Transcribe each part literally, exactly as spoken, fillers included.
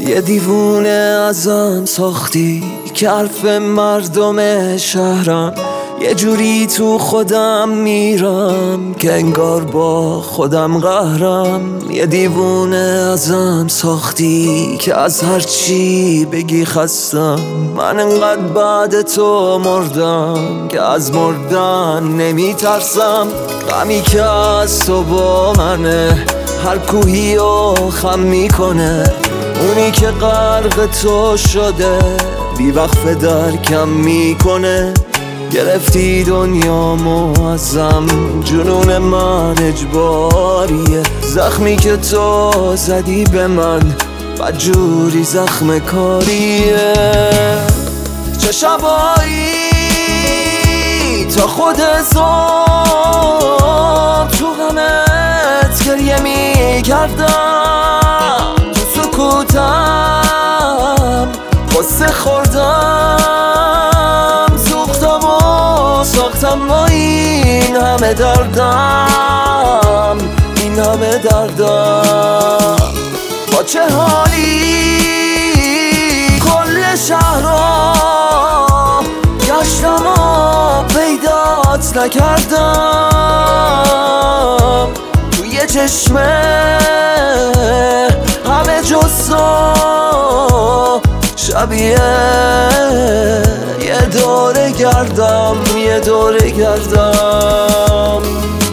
یه دیوونه ازم ساختی که حرف مردم شهرم، یه جوری تو خودم میرم که انگار با خودم قهرم. یه دیوونه ازم ساختی که از هر چی بگی خستم. من انقدر بعد تو مردم که از مردن نمیترسم. غمی که از تو با منه هر کوهی و خم میکنه. اونی که غرق تو شده بی وقف درکم میکنه. گرفتی دنیامو ازم، جنون من اجباریه. زخمی که تو زدی به من بدجوری زخم کاریه. چه شبایی تا خود زام تو غمت گریه میکردم. تو سکوتم قصه خوردم، سوختم و ساختم و این همه دردم، این همه دردم. با چه حالی کل شهرها گشتم و پیدات نکردم. توی چشمه همه جز تو شبیه یه دوره گردم، یه دوره گردم.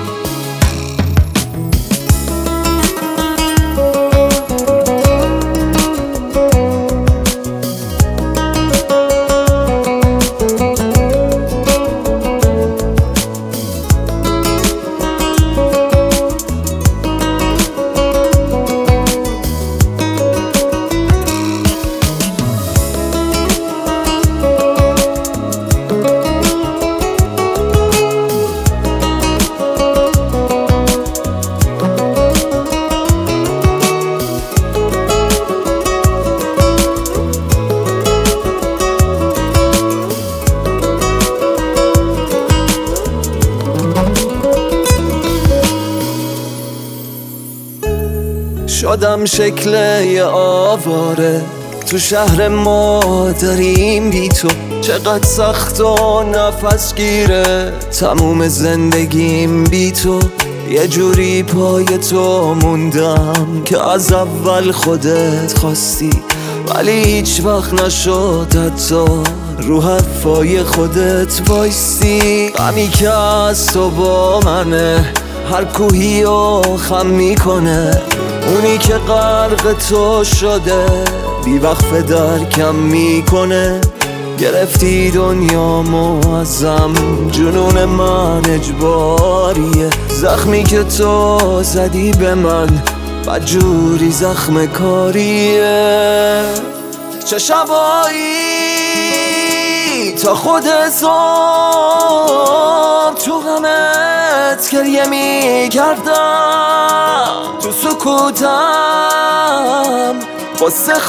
شدم شکل یه آواره تو شهر ما داریم بی تو. چقدر سخت و نفس گیره تموم زندگیم بی تو. یه جوری پای تو موندم که از اول خودت خواستی، ولی هیچ وقت نشد حتی رو حرفای خودت وایستی. غمی که از تو با منه هر کوهی و خم میکنه. اونی که غرق تو شده بی وقف درکم میکنه. گرفتی دنیامو ازم، جنون من اجباریه. زخمی که تو زدی به من بدجوری زخم کاریه. چه شبایی تا خود زام تو غمت گریه میکردم. تو سکوتم قصه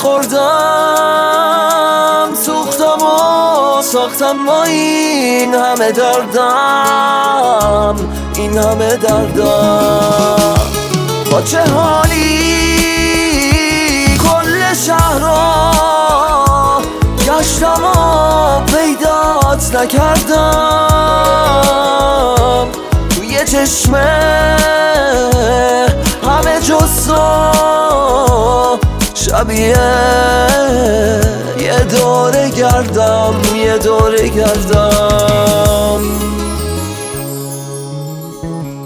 خوردم، سوختم و ساختم و این همه دردم، این همه دردم. با چه حالی کل شهرها گشتم و پیدات نکردم. توی چشمه همه جز تو شبیه یه دوره گردم، یه دوره گردم.